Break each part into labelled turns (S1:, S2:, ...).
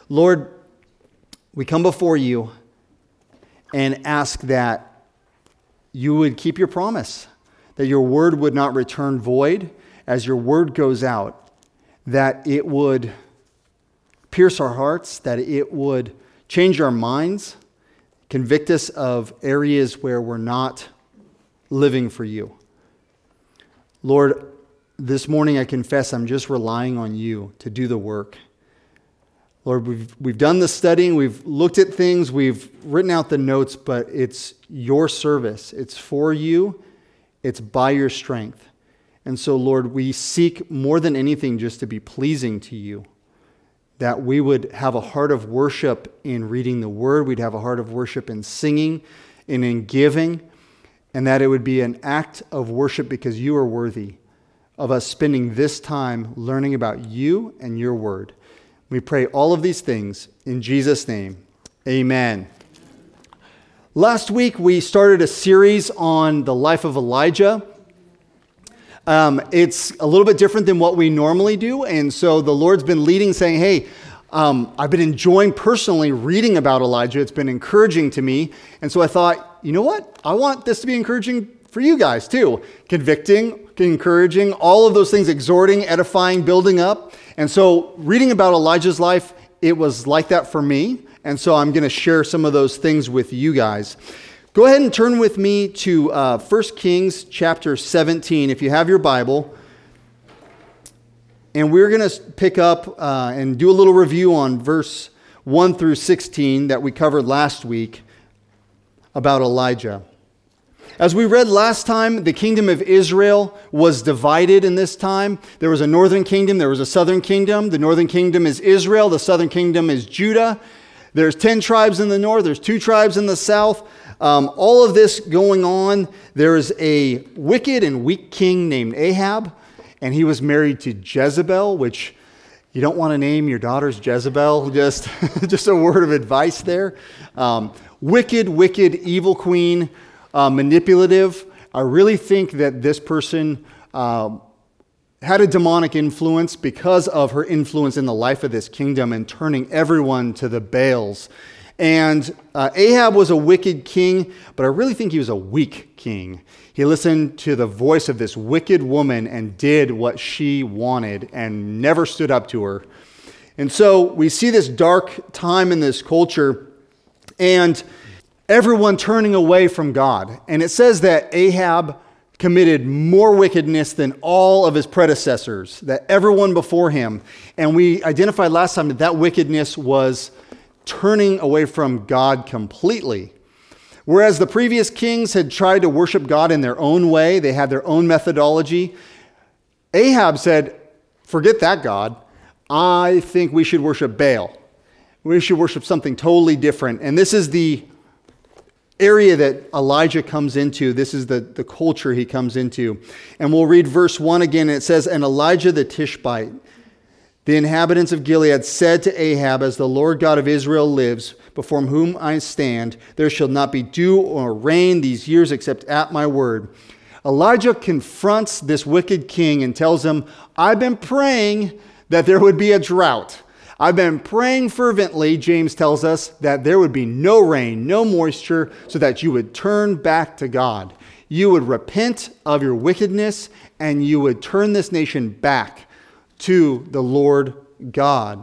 S1: Lord, we come before you and ask that you would keep your promise, that your word would not return void as your word goes out, that it would pierce our hearts, that it would change our minds, convict us of areas where we're not living for you. Lord, this morning I confess I'm just relying on you to do the work. Lord, we've done the studying, we've looked at things, we've written out the notes, but it's your service. It's for you. It's by your strength. And so, Lord, we seek more than anything just to be pleasing to you, that we would have a heart of worship in reading the word, we'd have a heart of worship in singing and in giving, and that it would be an act of worship because you are worthy of us spending this time learning about you and your word. We pray all of these things in Jesus' name. Amen. Last week, we started a series on the life of Elijah. It's a little bit different than what we normally do, and so the Lord's been leading, saying, hey, I've been enjoying personally reading about Elijah. It's been encouraging to me, and so I thought, you know what? I want this to be encouraging for you guys too. Convicting, encouraging, all of those things, exhorting, edifying, building up. And so reading about Elijah's life, it was like that for me. And so I'm going to share some of those things with you guys. Go ahead and turn with me to 1 Kings chapter 17, if you have your Bible. And we're going to pick up and do a little review on verse 1 through 16 that we covered last week about Elijah. As we read last time, the kingdom of Israel was divided in this time. There was a northern kingdom, there was a southern kingdom. The northern kingdom is Israel, the southern kingdom is Judah. There's 10 tribes in the north, there's 2 tribes in the south. All of this going on. There is a wicked and weak king named Ahab, and he was married to Jezebel, which you don't want to name your daughters Jezebel, just a word of advice there. Wicked, evil queen. Manipulative. I really think that this person had a demonic influence because of her influence in the life of this kingdom and turning everyone to the Baals. And Ahab was a wicked king, but I really think he was a weak king. He listened to the voice of this wicked woman and did what she wanted and never stood up to her. And so we see this dark time in this culture and everyone turning away from God. And it says that Ahab committed more wickedness than all of his predecessors, that everyone before him. And we identified last time that wickedness was turning away from God completely. Whereas the previous kings had tried to worship God in their own way, they had their own methodology, Ahab said, forget that God. I think we should worship Baal. We should worship something totally different. And this is the area that Elijah comes into. This is the culture he comes into. And we'll read verse 1 again. It says, and Elijah the Tishbite, the inhabitants of Gilead, said to Ahab, as the Lord God of Israel lives, before whom I stand, there shall not be dew or rain these years except at my word. Elijah confronts this wicked king and tells him, I've been praying that there would be a drought. I've been praying fervently, James tells us, that there would be no rain, no moisture, so that you would turn back to God. You would repent of your wickedness, and you would turn this nation back to the Lord God.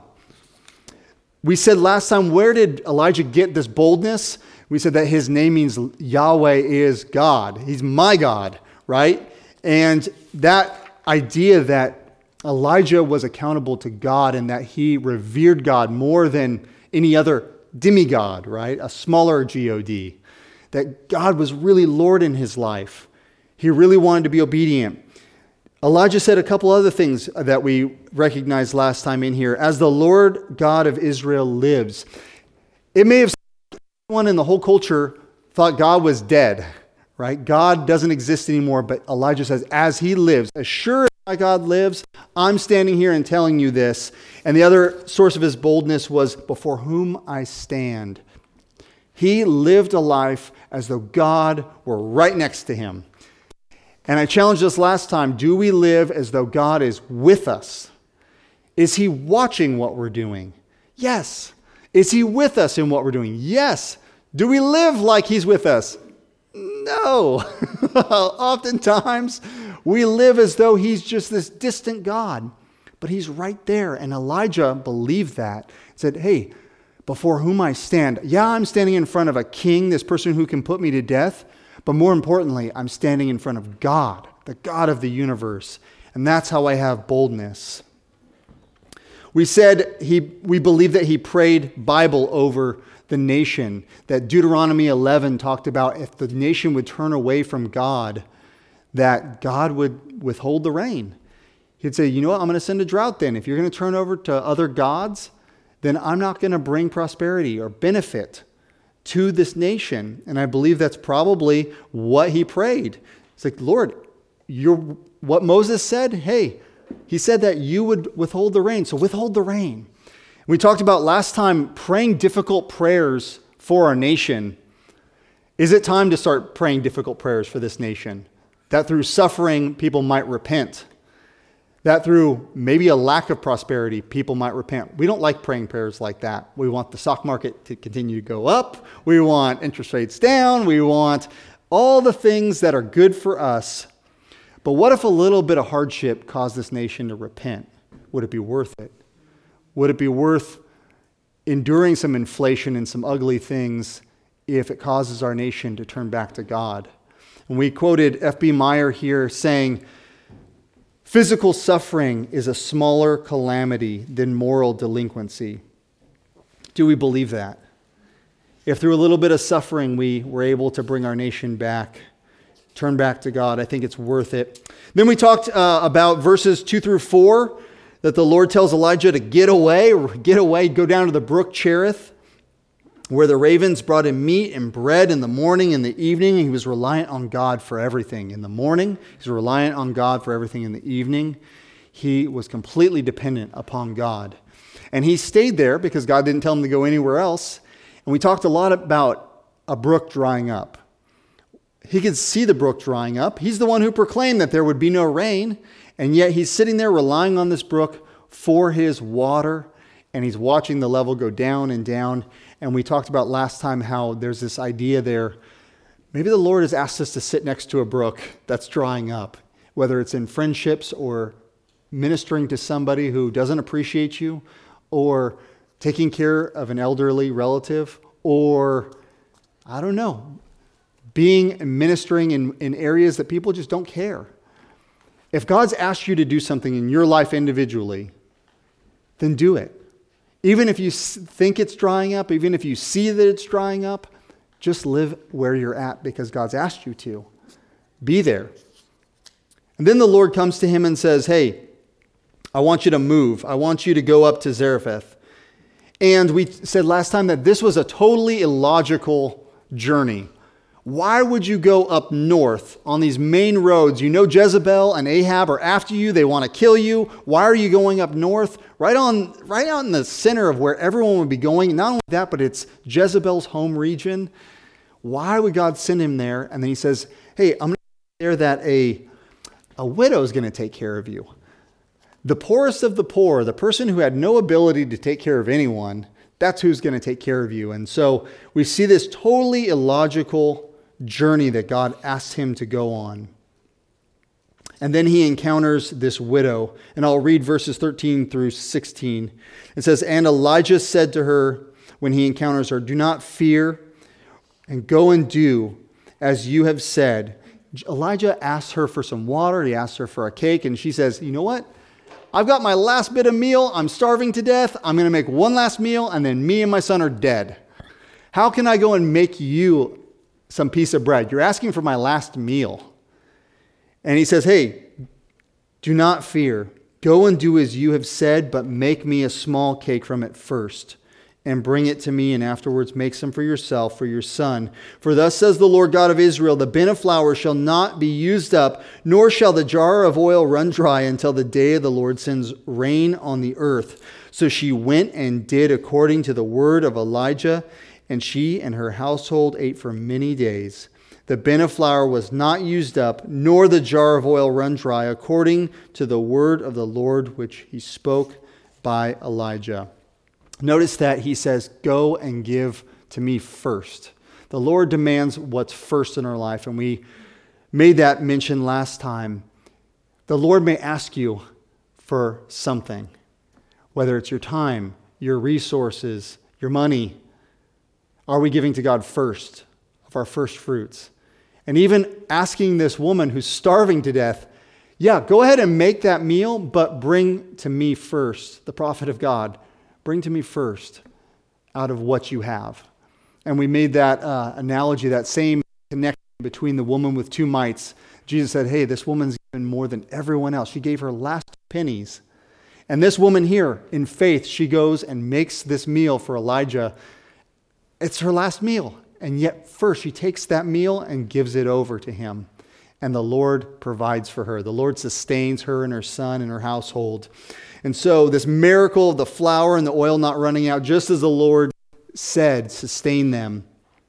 S1: We said last time, where did Elijah get this boldness? We said that his name means Yahweh is God. He's my God, right? And that idea that Elijah was accountable to God and that he revered God more than any other demigod, right? A smaller God. That God was really Lord in his life. He really wanted to be obedient. Elijah said a couple other things that we recognized last time in here. As the Lord God of Israel lives. It may have everyone in the whole culture thought God was dead, right? God doesn't exist anymore, but Elijah says, as he lives, as sure as my God lives, I'm standing here and telling you this. And the other source of his boldness was before whom I stand. He lived a life as though God were right next to him. And I challenged us last time, do we live as though God is with us? Is he watching what we're doing? Yes. Is he with us in what we're doing? Yes. Do we live like he's with us? No. Oftentimes, we live as though he's just this distant God. But he's right there. And Elijah believed that. He said, hey, before whom I stand. Yeah, I'm standing in front of a king, this person who can put me to death. But more importantly, I'm standing in front of God, the God of the universe. And that's how I have boldness. We said we believe that he prayed Bible over the nation, that Deuteronomy 11 talked about if the nation would turn away from God, that God would withhold the rain. He'd say, you know what, I'm going to send a drought then. If you're going to turn over to other gods, then I'm not going to bring prosperity or benefit to this nation. And I believe that's probably what he prayed. It's like, Lord, what Moses said, hey, he said that you would withhold the rain, so withhold the rain. We talked about last time praying difficult prayers for our nation. Is it time to start praying difficult prayers for this nation? That through suffering, people might repent. That through maybe a lack of prosperity, people might repent. We don't like praying prayers like that. We want the stock market to continue to go up. We want interest rates down. We want all the things that are good for us. But what if a little bit of hardship caused this nation to repent? Would it be worth it? Would it be worth enduring some inflation and some ugly things if it causes our nation to turn back to God? And we quoted F.B. Meyer here saying, physical suffering is a smaller calamity than moral delinquency. Do we believe that? If through a little bit of suffering we were able to bring our nation back, turn back to God, I think it's worth it. Then we talked about verses 2 through 4, that the Lord tells Elijah to get away, go down to the brook Cherith, where the ravens brought him meat and bread in the morning and the evening. He was reliant on God for everything. In the morning, he was reliant on God for everything. In the evening, he was completely dependent upon God. And he stayed there because God didn't tell him to go anywhere else. And we talked a lot about a brook drying up. He could see the brook drying up. He's the one who proclaimed that there would be no rain. And yet he's sitting there relying on this brook for his water. And he's watching the level go down and down. And we talked about last time how there's this idea there. Maybe the Lord has asked us to sit next to a brook that's drying up, whether it's in friendships or ministering to somebody who doesn't appreciate you, or taking care of an elderly relative, or, I don't know, ministering in areas that people just don't care. If God's asked you to do something in your life individually, then do it. Even if you think it's drying up, even if you see that it's drying up, just live where you're at because God's asked you to. Be there. And then the Lord comes to him and says, hey, I want you to move. I want you to go up to Zarephath. And we said last time that this was a totally illogical journey. Why would you go up north on these main roads? You know Jezebel and Ahab are after you. They want to kill you. Why are you going up north? Right out in the center of where everyone would be going. Not only that, but it's Jezebel's home region. Why would God send him there? And then he says, hey, I'm going to there that a widow is going to take care of you. The poorest of the poor, the person who had no ability to take care of anyone, that's who's going to take care of you. And so we see this totally illogical journey that God asks him to go on. And then he encounters this widow. And I'll read verses 13 through 16. It says, and Elijah said to her when he encounters her, do not fear, and go and do as you have said. Elijah asks her for some water. He asks her for a cake. And she says, you know what? I've got my last bit of meal. I'm starving to death. I'm going to make one last meal, and then me and my son are dead. How can I go and make you some piece of bread? You're asking for my last meal. And he says, hey, do not fear. Go and do as you have said, but make me a small cake from it first, and bring it to me, and afterwards make some for yourself, for your son. For thus says the Lord God of Israel, the bin of flour shall not be used up, nor shall the jar of oil run dry until the day of the Lord sends rain on the earth. So she went and did according to the word of Elijah, and she and her household ate for many days. The bin of flour was not used up, nor the jar of oil run dry, according to the word of the Lord which he spoke by Elijah. Notice that he says, go and give to me first. The Lord demands what's first in our life, and we made that mention last time. The Lord may ask you for something, whether it's your time, your resources, your money. Are we giving to God first, of our first fruits? And even asking this woman who's starving to death, yeah, go ahead and make that meal, but bring to me first, the prophet of God. Bring to me first out of what you have. And we made that analogy, that same connection between the woman with 2 mites. Jesus said, hey, this woman's given more than everyone else. She gave her last pennies. And this woman here, in faith, she goes and makes this meal for Elijah. It's her last meal. And yet first she takes that meal and gives it over to him. And the Lord provides for her. The Lord sustains her and her son and her household. And so this miracle of the flour and the oil not running out, just as the Lord said, sustain them.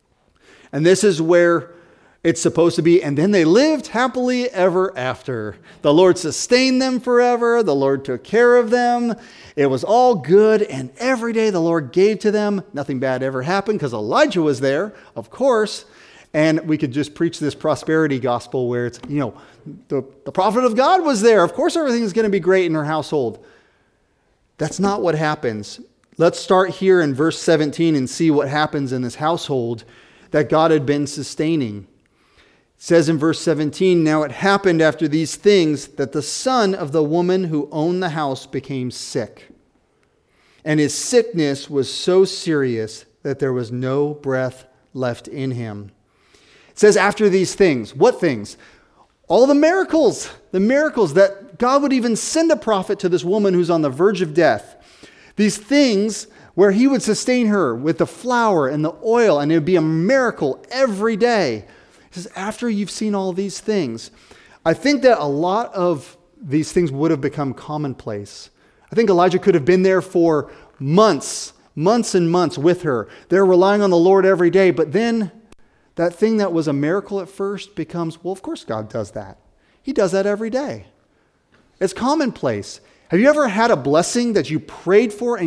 S1: And this is where it's supposed to be. And then they lived happily ever after. The Lord sustained them forever. The Lord took care of them. It was all good. And every day the Lord gave to them. Nothing bad ever happened because Elijah was there, of course. And we could just preach this prosperity gospel where it's, the prophet of God was there. Of course everything is going to be great in her household. That's not what happens. Let's start here in verse 17 and see what happens in this household that God had been sustaining. It says in verse 17, now it happened after these things that the son of the woman who owned the house became sick. And his sickness was so serious that there was no breath left in him. It says after these things. What things? All the miracles that God would even send a prophet to this woman who's on the verge of death. These things where he would sustain her with the flour and the oil, and it would be a miracle every day. He says, after you've seen all these things, I think that a lot of these things would have become commonplace. I think Elijah could have been there for months and months with her. They're relying on the Lord every day, but then that thing that was a miracle at first becomes, well, of course God does that. He does that every day. It's commonplace. Have you ever had a blessing that you prayed for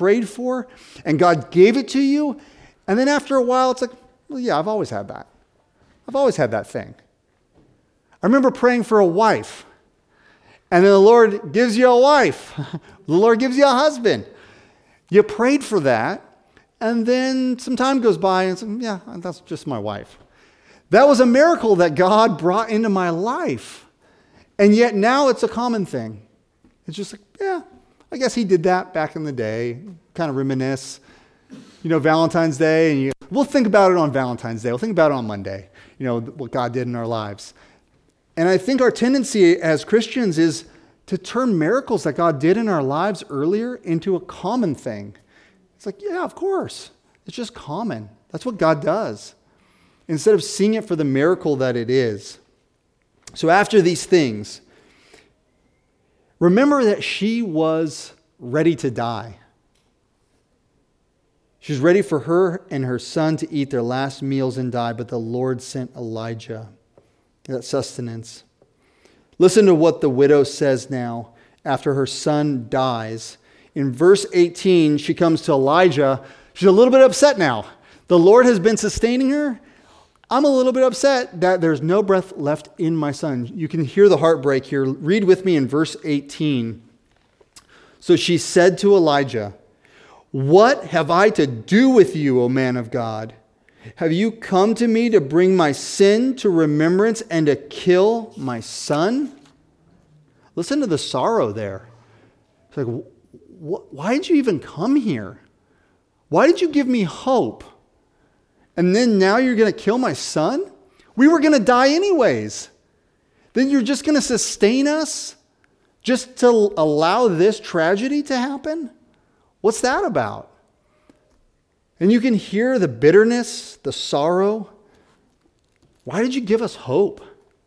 S1: and God gave it to you? And then after a while, it's like, well, yeah, I've always had that. I've always had that thing. I remember praying for a wife. And then the Lord gives you a wife. The Lord gives you a husband. You prayed for that. And then some time goes by and it's, yeah, that's just my wife. That was a miracle that God brought into my life. And yet now it's a common thing. It's just like, yeah, I guess he did that back in the day. Kind of reminisce. Valentine's Day. And we'll think about it on Valentine's Day. We'll think about it on Monday. What God did in our lives. And I think our tendency as Christians is to turn miracles that God did in our lives earlier into a common thing. It's like, yeah, of course. It's just common. That's what God does. Instead of seeing it for the miracle that it is. So after these things, remember that she was ready to die. She's ready for her and her son to eat their last meals and die, but the Lord sent Elijah, that sustenance. Listen to what the widow says now after her son dies. In verse 18, she comes to Elijah. She's a little bit upset now. The Lord has been sustaining her. I'm a little bit upset that there's no breath left in my son. You can hear the heartbreak here. Read with me in verse 18. So she said to Elijah, what have I to do with you, O man of God? Have you come to me to bring my sin to remembrance and to kill my son? Listen to the sorrow there. It's like, why did you even come here? Why did you give me hope? And then now you're going to kill my son? We were going to die anyways. Then you're just going to sustain us just to allow this tragedy to happen? What's that about? And you can hear the bitterness, the sorrow. Why did you give us hope?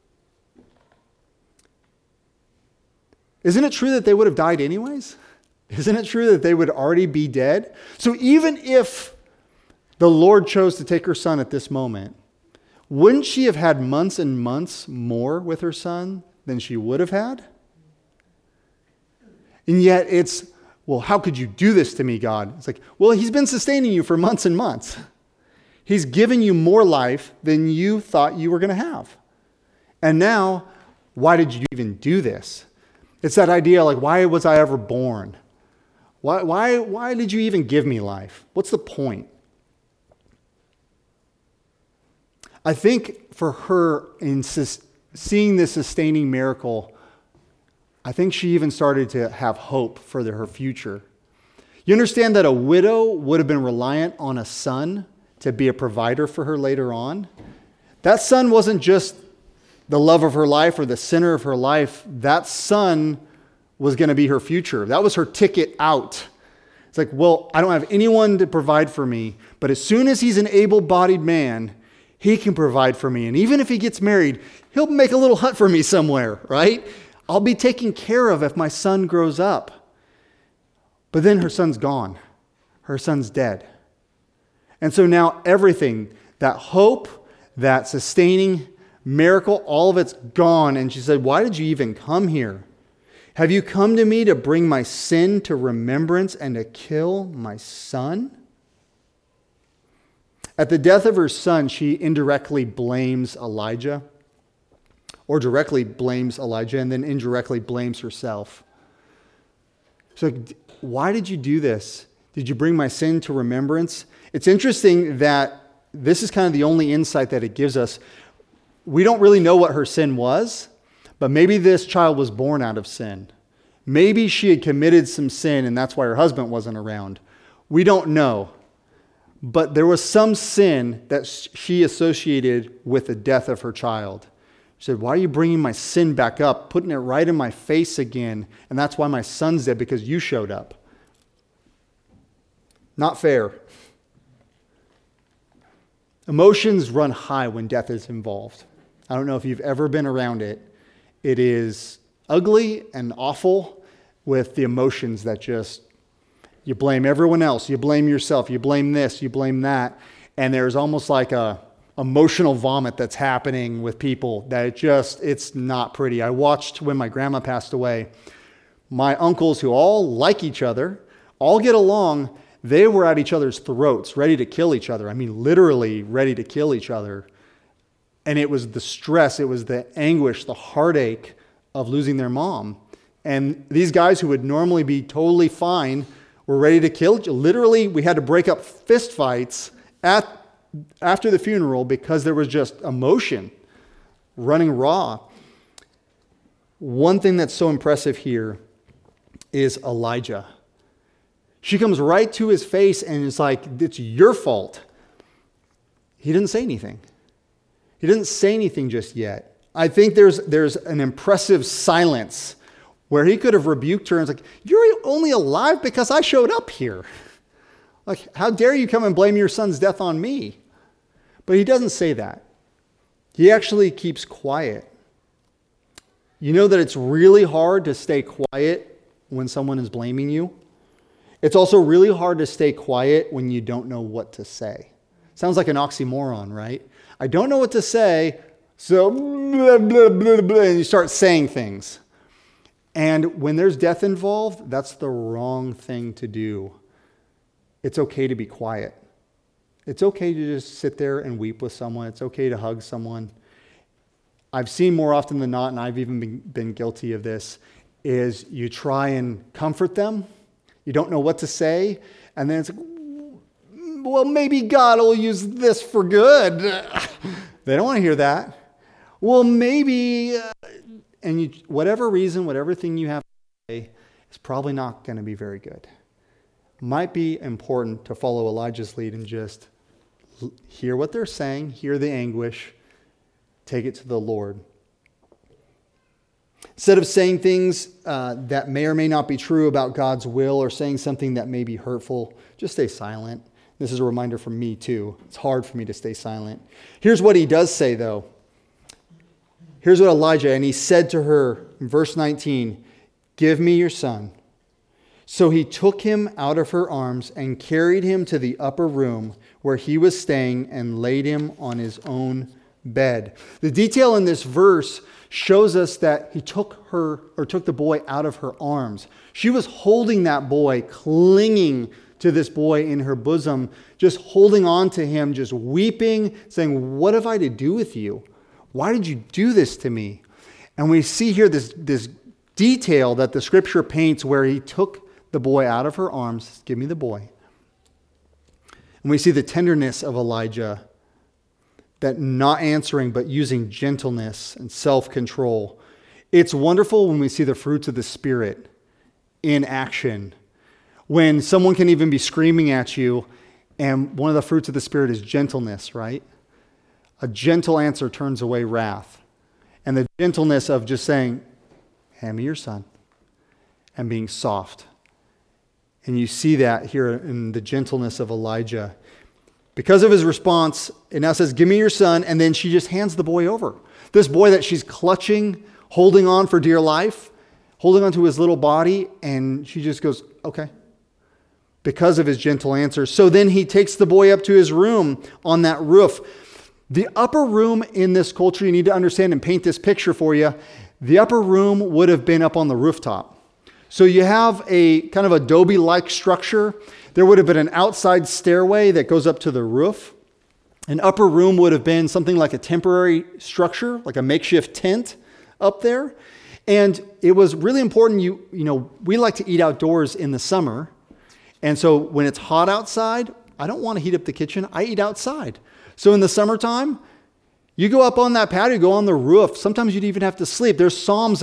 S1: Isn't it true that they would have died anyways? Isn't it true that they would already be dead? So even if the Lord chose to take her son at this moment, wouldn't she have had months and months more with her son than she would have had? And yet it's well, how could you do this to me, God? It's like, well, he's been sustaining you for months and months. He's given you more life than you thought you were going to have. And now, why did you even do this? It's that idea, like, why was I ever born? Why did you even give me life? What's the point? I think for her, in seeing this sustaining miracle, I think she even started to have hope for her future. You understand that a widow would have been reliant on a son to be a provider for her later on? That son wasn't just the love of her life or the center of her life. That son was going to be her future. That was her ticket out. It's like, well, I don't have anyone to provide for me, but as soon as he's an able-bodied man, he can provide for me. And even if he gets married, he'll make a little hut for me somewhere, right? I'll be taken care of if my son grows up. But then her son's gone. Her son's dead. And so now everything, that hope, that sustaining miracle, all of it's gone. And she said, why did you even come here? Have you come to me to bring my sin to remembrance and to kill my son? At the death of her son, she indirectly blames Elijah, or directly blames Elijah, and then indirectly blames herself. So why did you do this? Did you bring my sin to remembrance? It's interesting that this is kind of the only insight that it gives us. We don't really know what her sin was, but maybe this child was born out of sin. Maybe she had committed some sin and that's why her husband wasn't around. We don't know. But there was some sin that she associated with the death of her child. She said, why are you bringing my sin back up, putting it right in my face again? And that's why my son's dead, because you showed up. Not fair. Emotions run high when death is involved. I don't know if you've ever been around it. It is ugly and awful with the emotions that just, you blame everyone else, you blame yourself, you blame this, you blame that. And there's almost like a emotional vomit that's happening with people that it's not pretty. I watched when my grandma passed away, my uncles who all like each other, all get along, they were at each other's throats, ready to kill each other. I mean, literally ready to kill each other. And it was the stress, it was the anguish, the heartache of losing their mom. And these guys who would normally be totally fine were ready to kill. Literally, we had to break up fist fights after the funeral because there was just emotion running raw. One thing that's so impressive here is Elijah. She comes right to his face and is like, it's your fault. He didn't say anything. He didn't say anything just yet. I think there's an impressive silence where he could have rebuked her and was like, you're only alive because I showed up here. Like, how dare you come and blame your son's death on me? But he doesn't say that. He actually keeps quiet. You know that it's really hard to stay quiet when someone is blaming you? It's also really hard to stay quiet when you don't know what to say. Sounds like an oxymoron, right? I don't know what to say, so blah, blah, blah, blah, and you start saying things. And when there's death involved, that's the wrong thing to do. It's okay to be quiet. It's okay to just sit there and weep with someone. It's okay to hug someone. I've seen more often than not, and I've even been guilty of this, is you try and comfort them. You don't know what to say. And then it's like, well, maybe God will use this for good. They don't want to hear that. Well, maybe, whatever reason, whatever thing you have to say, is probably not going to be very good. Might be important to follow Elijah's lead and just hear what they're saying, hear the anguish, take it to the Lord. Instead of saying things that may or may not be true about God's will or saying something that may be hurtful, just stay silent. This is a reminder from me too. It's hard for me to stay silent. Here's what he does say though. Here's what Elijah, and he said to her in verse 19, give me your son. So he took him out of her arms and carried him to the upper room where he was staying and laid him on his own bed. The detail in this verse shows us that he took the boy out of her arms. She was holding that boy, clinging to this boy in her bosom, just holding on to him, just weeping, saying, "What have I to do with you? Why did you do this to me?" And we see here this detail that the scripture paints where he took the boy out of her arms. "Give me the boy." And we see the tenderness of Elijah, that not answering, but using gentleness and self-control. It's wonderful when we see the fruits of the Spirit in action. When someone can even be screaming at you, and one of the fruits of the Spirit is gentleness, right? A gentle answer turns away wrath. And the gentleness of just saying, "Hand me your son," and being soft. And you see that here in the gentleness of Elijah. Because of his response, it now says, "Give me your son," and then she just hands the boy over. This boy that she's clutching, holding on for dear life, holding on to his little body, and she just goes, "Okay." Because of his gentle answer. So then he takes the boy up to his room on that roof. The upper room in this culture, you need to understand and paint this picture for you. The upper room would have been up on the rooftop. So you have a kind of adobe-like structure. There would have been an outside stairway that goes up to the roof. An upper room would have been something like a temporary structure, like a makeshift tent up there. And it was really important. You know, we like to eat outdoors in the summer. And so when it's hot outside, I don't want to heat up the kitchen. I eat outside. So in the summertime, you go up on that patio, go on the roof. Sometimes you'd even have to sleep. There's Proverbs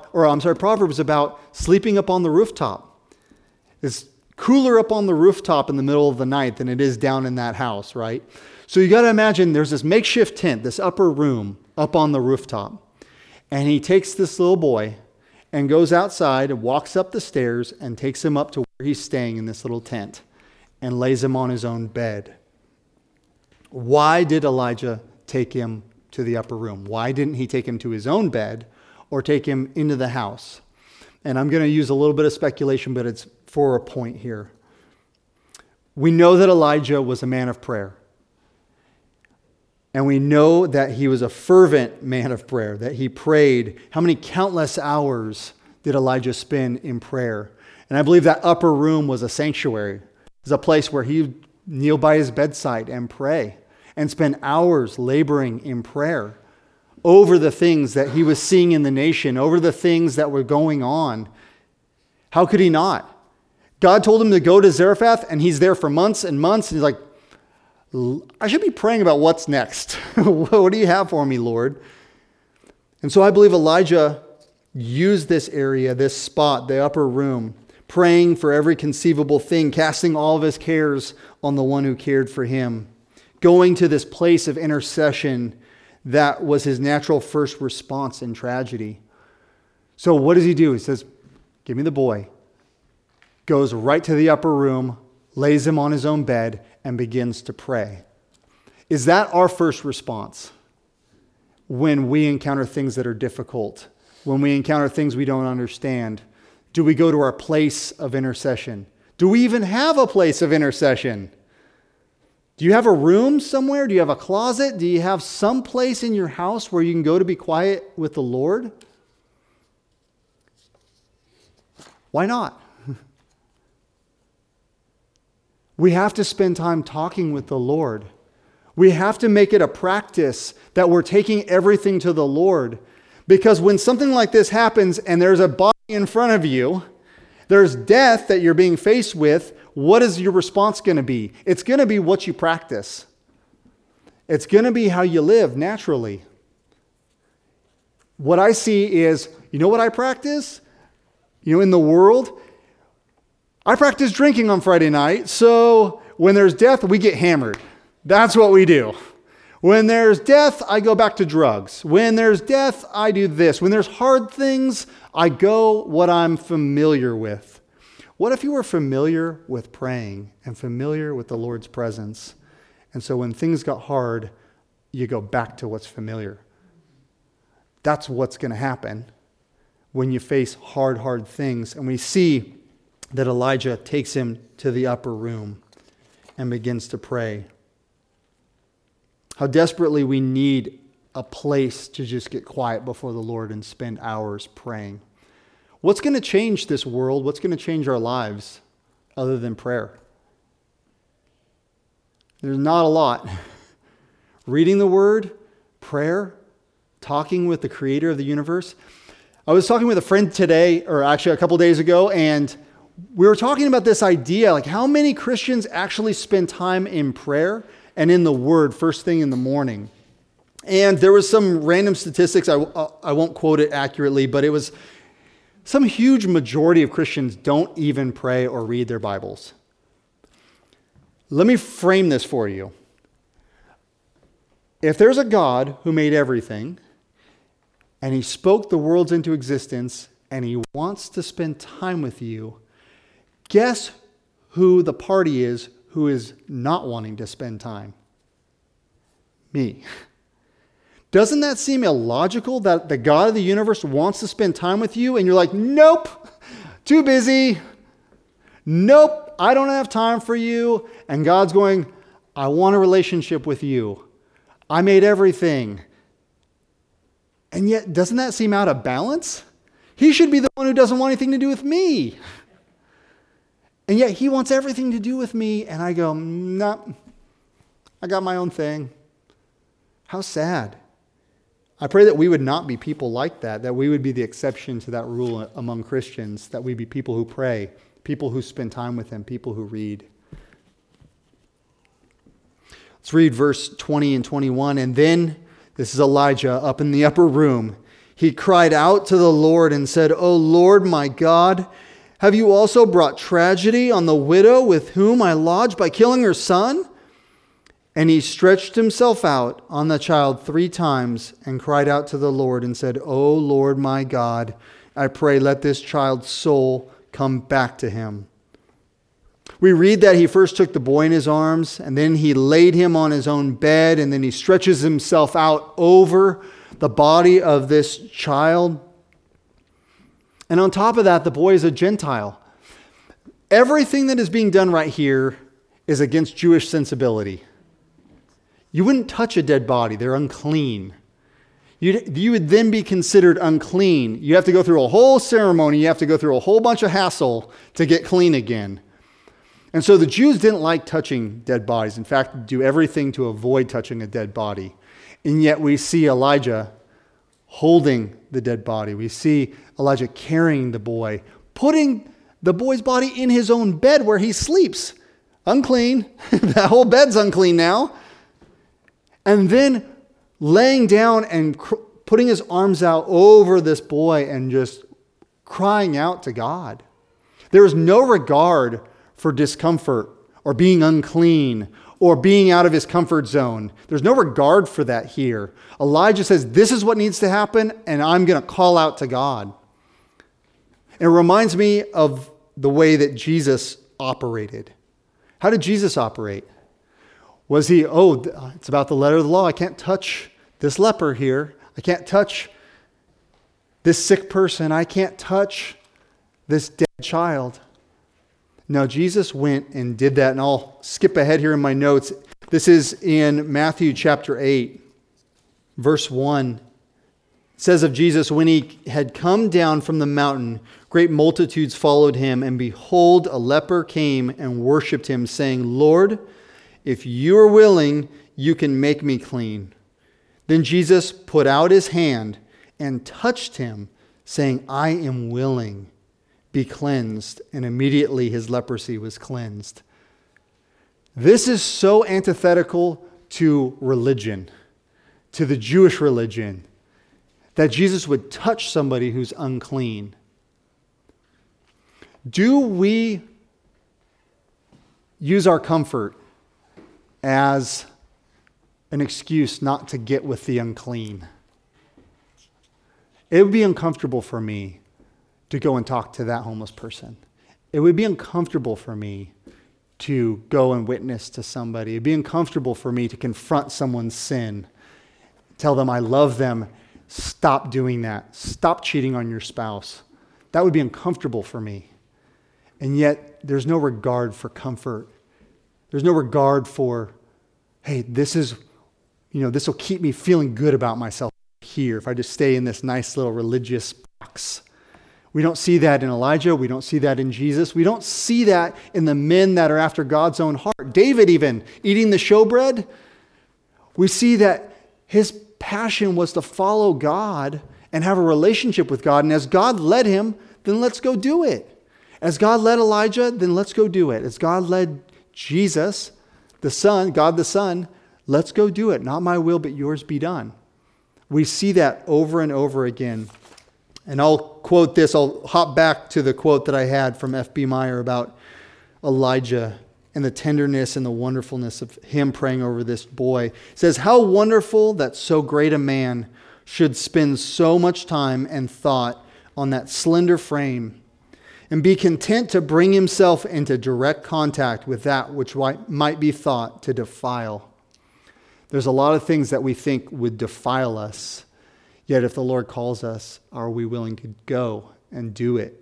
S1: about sleeping up on the rooftop. It's cooler up on the rooftop in the middle of the night than it is down in that house, right? So you got to imagine there's this makeshift tent, this upper room up on the rooftop. And he takes this little boy and goes outside and walks up the stairs and takes him up to where he's staying in this little tent and lays him on his own bed. Why did Elijah take him to the upper room? Why didn't he take him to his own bed or take him into the house? And I'm going to use a little bit of speculation, but it's for a point here. We know that Elijah was a man of prayer. And we know that he was a fervent man of prayer, that he prayed. How many countless hours did Elijah spend in prayer? And I believe that upper room was a sanctuary. It was a place where he would kneel by his bedside and pray and spend hours laboring in prayer over the things that he was seeing in the nation, over the things that were going on. How could he not? God told him to go to Zarephath, and he's there for months and months, and he's like, I should be praying about what's next. What do you have for me, Lord? And so I believe Elijah used this area, this spot, the upper room, praying for every conceivable thing, casting all of his cares on the one who cared for him, going to this place of intercession that was his natural first response in tragedy. So what does he do? He says, "Give me the boy." Goes right to the upper room, lays him on his own bed, and begins to pray. Is that our first response when we encounter things that are difficult, when we encounter things we don't understand? Do we go to our place of intercession? Do we even have a place of intercession? Do you have a room somewhere? Do you have a closet? Do you have some place in your house where you can go to be quiet with the Lord? Why not? We have to spend time talking with the Lord. We have to make it a practice that we're taking everything to the Lord. Because when something like this happens and there's a body in front of you, there's death that you're being faced with, what is your response going to be? It's going to be what you practice. It's going to be how you live naturally. What I see is, you know what I practice? In the world, I practice drinking on Friday night, so when there's death, we get hammered. That's what we do. When there's death, I go back to drugs. When there's death, I do this. When there's hard things, I go what I'm familiar with. What if you were familiar with praying and familiar with the Lord's presence? And so when things got hard, you go back to what's familiar. That's what's going to happen when you face hard things. And we see that Elijah takes him to the upper room and begins to pray. How desperately we need a place to just get quiet before the Lord and spend hours praying. What's going to change this world? What's going to change our lives other than prayer? There's not a lot. Reading the Word, prayer, talking with the Creator of the universe. I was talking with a friend today, or actually a couple days ago, and we were talking about this idea, like how many Christians actually spend time in prayer and in the Word first thing in the morning. And there was some random statistics, I won't quote it accurately, but it was some huge majority of Christians don't even pray or read their Bibles. Let me frame this for you. If there's a God who made everything, and He spoke the worlds into existence, and He wants to spend time with you, guess who the party is who is not wanting to spend time? Me. Doesn't that seem illogical that the God of the universe wants to spend time with you and you're like, nope, too busy. Nope, I don't have time for you. And God's going, I want a relationship with you. I made everything. And yet, doesn't that seem out of balance? He should be the one who doesn't want anything to do with me. And yet He wants everything to do with me. And I go, nah, I got my own thing. How sad. I pray that we would not be people like that we would be the exception to that rule among Christians, that we be people who pray, people who spend time with Him, people who read. Let's read verse 20 and 21. And then, this is Elijah up in the upper room. He cried out to the Lord and said, O Lord my God, have you also brought tragedy on the widow with whom I lodged by killing her son? And he stretched himself out on the child 3 times and cried out to the Lord and said, O Lord my God, I pray let this child's soul come back to him. We read that he first took the boy in his arms, and then he laid him on his own bed, and then he stretches himself out over the body of this child. And on top of that, the boy is a Gentile. Everything that is being done right here is against Jewish sensibility. You wouldn't touch a dead body. They're unclean. You would then be considered unclean. You have to go through a whole ceremony. You have to go through a whole bunch of hassle to get clean again. And so the Jews didn't like touching dead bodies. In fact, do everything to avoid touching a dead body. And yet we see Elijah holding the dead body. We see Elijah carrying the boy, putting the boy's body in his own bed where he sleeps. Unclean. That whole bed's unclean now. And then laying down and putting his arms out over this boy and just crying out to God. There is no regard for discomfort or being unclean or being out of his comfort zone. There's no regard for that here. Elijah says, this is what needs to happen, and I'm going to call out to God. It reminds me of the way that Jesus operated. How did Jesus operate? Was he, it's about the letter of the law. I can't touch this leper here. I can't touch this sick person. I can't touch this dead child. No, Jesus went and did that, and I'll skip ahead here in my notes. This is in Matthew chapter 8, verse 1. It says of Jesus, when he had come down from the mountain, great multitudes followed him, and behold, a leper came and worshipped him, saying, Lord, if you are willing, you can make me clean. Then Jesus put out his hand and touched him, saying, I am willing. Be cleansed. And immediately his leprosy was cleansed. This is so antithetical to religion, to the Jewish religion, that Jesus would touch somebody who's unclean. Do we use our comfort as an excuse not to get with the unclean? It would be uncomfortable for me to go and talk to that homeless person. It would be uncomfortable for me to go and witness to somebody. It'd be uncomfortable for me to confront someone's sin, tell them I love them. Stop doing that. Stop cheating on your spouse. That would be uncomfortable for me. And yet, there's no regard for comfort. There's no regard for, hey, this is, this will keep me feeling good about myself here if I just stay in this nice little religious box. We don't see that in Elijah. We don't see that in Jesus. We don't see that in the men that are after God's own heart. David even, eating the showbread, we see that his passion was to follow God and have a relationship with God. And as God led him, then let's go do it. As God led Elijah, then let's go do it. As God led Jesus, the Son, God the Son, let's go do it. Not my will, but yours be done. We see that over and over again. And I'll quote this. I'll hop back to the quote that I had from F.B. Meyer about Elijah and the tenderness and the wonderfulness of him praying over this boy. It says, "How wonderful that so great a man should spend so much time and thought on that slender frame and be content to bring himself into direct contact with that which might be thought to defile." There's a lot of things that we think would defile us. Yet if the Lord calls us, are we willing to go and do it?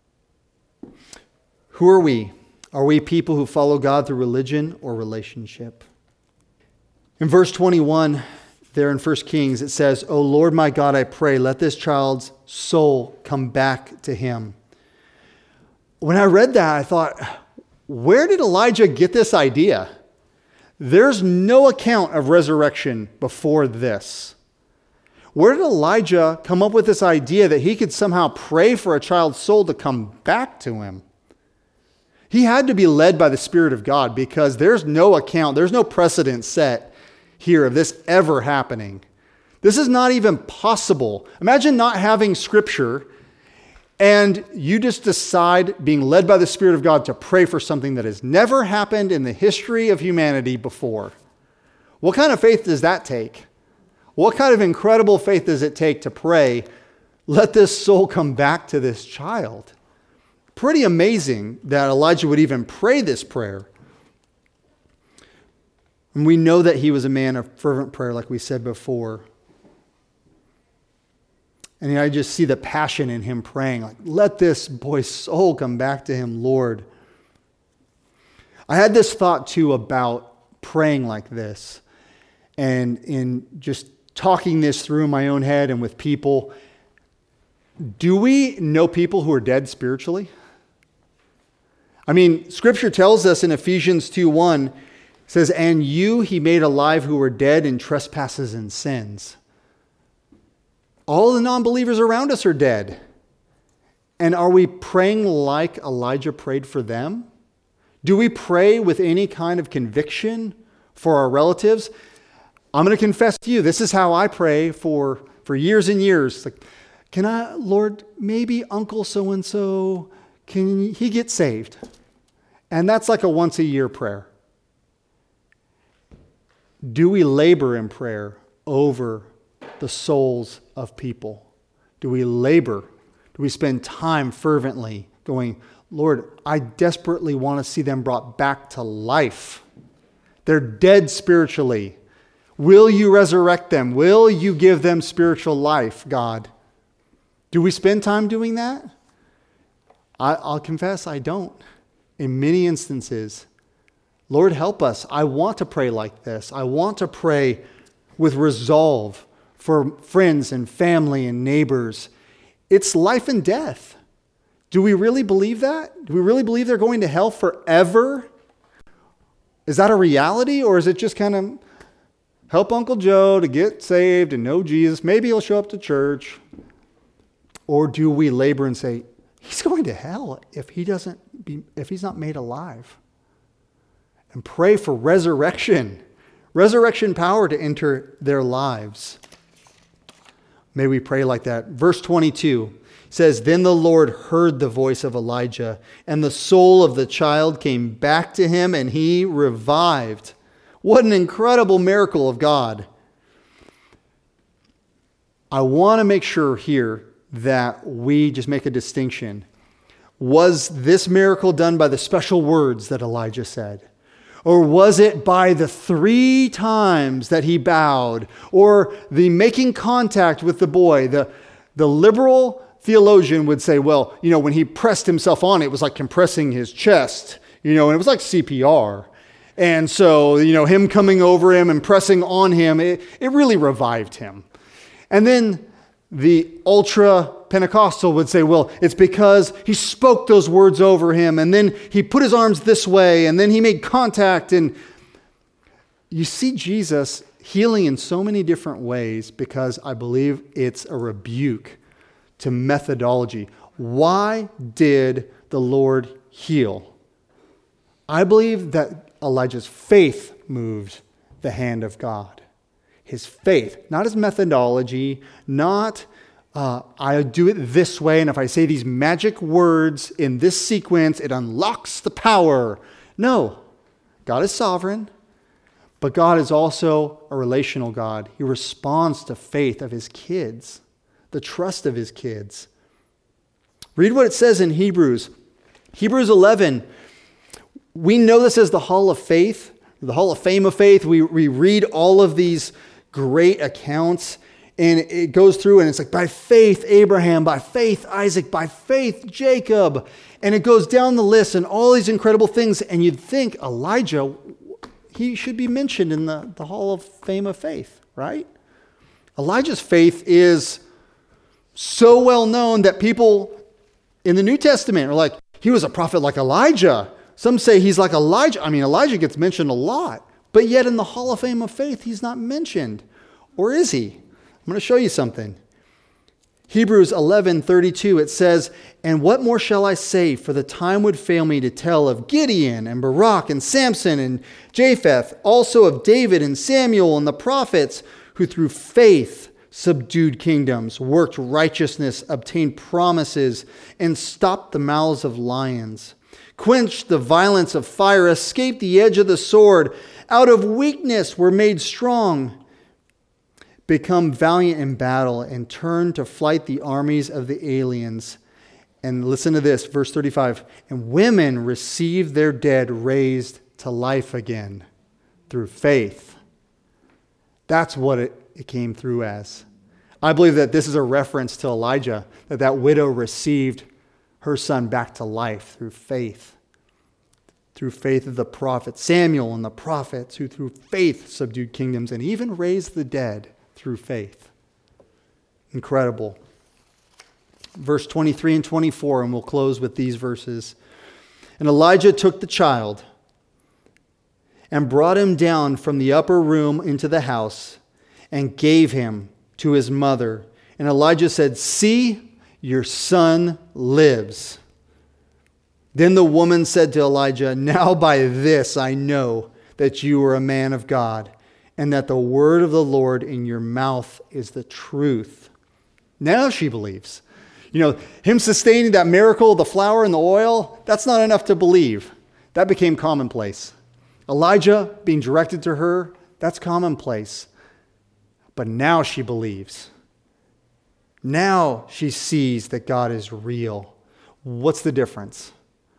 S1: Who are we? Are we people who follow God through religion or relationship? In verse 21, there in 1 Kings, it says, "O Lord my God, I pray, let this child's soul come back to him." When I read that, I thought, where did Elijah get this idea? There's no account of resurrection before this. Where did Elijah come up with this idea that he could somehow pray for a child's soul to come back to him? He had to be led by the Spirit of God, because there's no account, there's no precedent set here of this ever happening. This is not even possible. Imagine not having Scripture and you just decide, being led by the Spirit of God, to pray for something that has never happened in the history of humanity before. What kind of faith does that take? What kind of incredible faith does it take to pray, let this soul come back to this child? Pretty amazing that Elijah would even pray this prayer. And we know that he was a man of fervent prayer, like we said before. And I just see the passion in him praying, like, let this boy's soul come back to him, Lord. I had this thought too about praying like this, and in just talking this through in my own head and with people. Do we know people who are dead spiritually? I mean, Scripture tells us in Ephesians 2:1, it says, "And you he made alive who were dead in trespasses and sins." All the non-believers around us are dead. And are we praying like Elijah prayed for them? Do we pray with any kind of conviction for our relatives? I'm going to confess to you, this is how I pray for years and years. Like, can I, Lord, maybe Uncle so-and-so, can he get saved? And that's like a once a year prayer. Do we labor in prayer over the souls of people? Do we labor? Do we spend time fervently going, Lord, I desperately want to see them brought back to life. They're dead spiritually. Will you resurrect them? Will you give them spiritual life, God? Do we spend time doing that? I'll confess I don't. In many instances, Lord, help us. I want to pray like this. I want to pray with resolve for friends and family and neighbors. It's life and death. Do we really believe that? Do we really believe they're going to hell forever? Is that a reality, or is it just kind of help Uncle Joe to get saved and know Jesus? Maybe he'll show up to church. Or do we labor and say, he's going to hell if he's not made alive? And pray for resurrection power to enter their lives. May we pray like that. Verse 22 says, "Then the Lord heard the voice of Elijah, and the soul of the child came back to him, and he revived." What an incredible miracle of God. I want to make sure here that we just make a distinction. Was this miracle done by the special words that Elijah said? Or was it by the 3 times that he bowed? Or the making contact with the boy? The liberal theologian would say, well, when he pressed himself on, it was like compressing his chest, and it was like CPR. And so, him coming over him and pressing on him, it really revived him. And then the ultra-Pentecostal would say, well, it's because he spoke those words over him, and then he put his arms this way, and then he made contact. And you see Jesus healing in so many different ways because I believe it's a rebuke to methodology. Why did the Lord heal? I believe that Elijah's faith moved the hand of God. His faith, not his methodology, not I do it this way, and if I say these magic words in this sequence, it unlocks the power. No, God is sovereign, but God is also a relational God. He responds to faith of his kids, the trust of his kids. Read what it says in Hebrews. Hebrews 11. We know this as the Hall of Faith, the Hall of Fame of Faith. We read all of these great accounts, and it goes through, and it's like, by faith, Abraham, by faith, Isaac, by faith, Jacob. And it goes down the list and all these incredible things. And you'd think Elijah, he should be mentioned in the Hall of Fame of Faith, right? Elijah's faith is so well known that people in the New Testament are like, he was a prophet like Elijah. Some say he's like Elijah. I mean, Elijah gets mentioned a lot, but yet in the Hall of Fame of Faith, he's not mentioned. Or is he? I'm going to show you something. Hebrews 11:32, it says, "And what more shall I say? For the time would fail me to tell of Gideon and Barak and Samson and Japheth, also of David and Samuel and the prophets, who through faith subdued kingdoms, worked righteousness, obtained promises, and stopped the mouths of lions, quenched the violence of fire, escaped the edge of the sword, out of weakness were made strong, become valiant in battle, and turned to flight the armies of the aliens." And listen to this, verse 35. "And women received their dead raised to life again through faith." That's what it came through as. I believe that this is a reference to Elijah, that widow received her son back to life through faith. Through faith of the prophets, Samuel and the prophets, who through faith subdued kingdoms and even raised the dead through faith. Incredible. Verse 23 and 24, and we'll close with these verses. "And Elijah took the child and brought him down from the upper room into the house and gave him to his mother. And Elijah said, 'See, your son lives.' Then the woman said to Elijah, 'Now by this I know that you are a man of God, and that the word of the Lord in your mouth is the truth.'" Now she believes. Him sustaining that miracle, the flour and the oil, that's not enough to believe. That became commonplace. Elijah being directed to her, that's commonplace. But now she believes. Now she sees that God is real. What's the difference?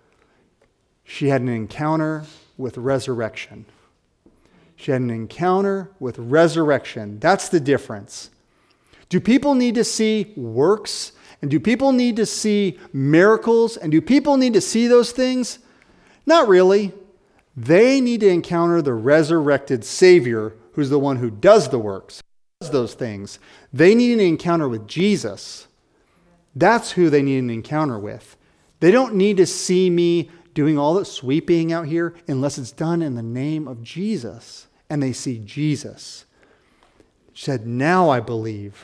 S1: She had an encounter with resurrection. She had an encounter with resurrection. That's the difference. Do people need to see works? And do people need to see miracles? And do people need to see those things? Not really. They need to encounter the resurrected Savior, who's the one who does the works, does those things. They need an encounter with Jesus. That's who they need an encounter with. They don't need to see me doing all that sweeping out here unless it's done in the name of Jesus. And they see Jesus. She said, "Now I believe."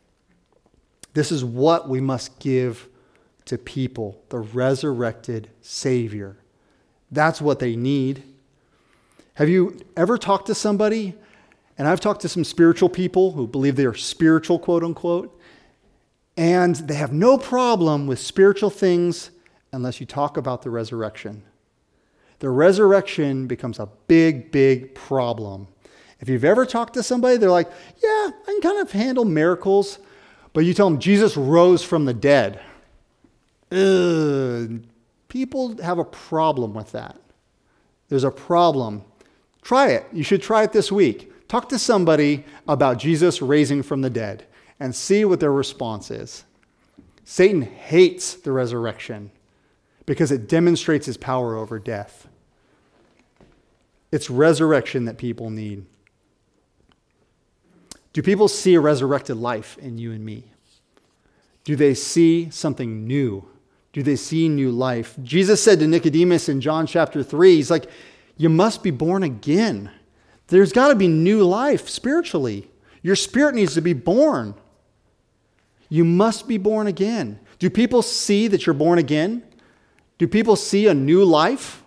S1: This is what we must give to people, the resurrected Savior. That's what they need. Have you ever talked to somebody, and I've talked to some spiritual people who believe they are spiritual, quote unquote, and they have no problem with spiritual things unless you talk about the resurrection. The resurrection becomes a big, big problem. If you've ever talked to somebody, they're like, "Yeah, I can kind of handle miracles." But you tell them Jesus rose from the dead. People have a problem with that. There's a problem. Try it. You should try it this week. Talk to somebody about Jesus raising from the dead and see what their response is. Satan hates the resurrection because it demonstrates his power over death. It's resurrection that people need. Do people see a resurrected life in you and me? Do they see something new? Do they see new life? Jesus said to Nicodemus in John chapter 3, he's like, you must be born again. There's got to be new life spiritually. Your spirit needs to be born. You must be born again. Do people see that you're born again? Do people see a new life?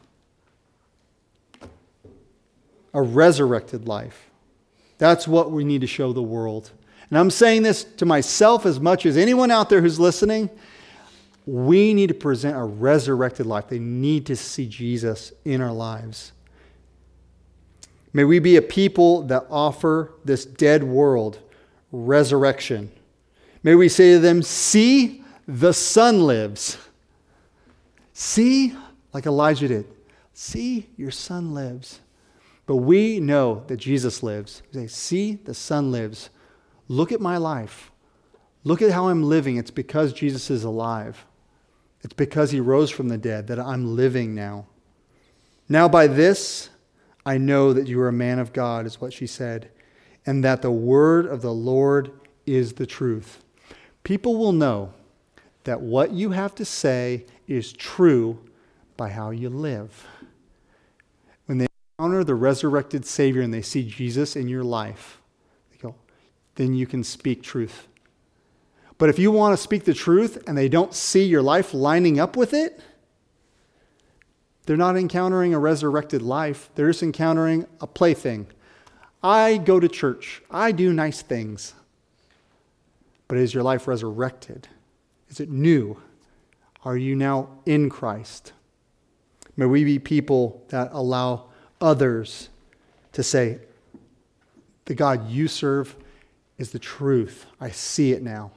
S1: A resurrected life. That's what we need to show the world. And I'm saying this to myself as much as anyone out there who's listening. We need to present a resurrected life. They need to see Jesus in our lives. May we be a people that offer this dead world resurrection. May we say to them, see, the Son lives. See, like Elijah did. See, your Son lives. But we know that Jesus lives. We say, see, the Son lives. Look at my life. Look at how I'm living. It's because Jesus is alive. It's because he rose from the dead that I'm living now. Now by this, I know that you are a man of God, is what she said, and that the word of the Lord is the truth. People will know that what you have to say is true by how you live. When they encounter the resurrected Savior and they see Jesus in your life, they go, then you can speak truth. But if you want to speak the truth and they don't see your life lining up with it, they're not encountering a resurrected life. They're just encountering a plaything. I go to church. I do nice things. But is your life resurrected? Is it new? Are you now in Christ? May we be people that allow others to say, the God you serve is the truth. I see it now.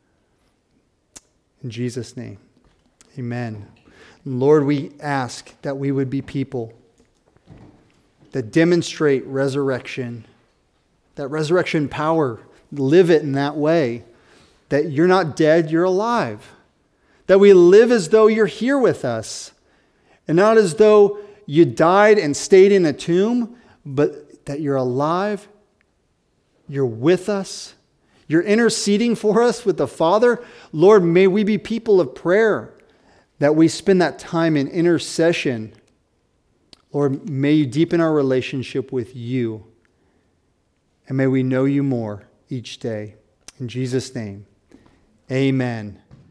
S1: In Jesus' name, amen. Lord, we ask that we would be people that demonstrate resurrection, that resurrection power, live it in that way, that you're not dead, you're alive, that we live as though you're here with us, and not as though you died and stayed in a tomb, but that you're alive, you're with us, you're interceding for us with the Father. Lord, may we be people of prayer, that we spend that time in intercession. Lord, may you deepen our relationship with you. And may we know you more each day. In Jesus' name, amen.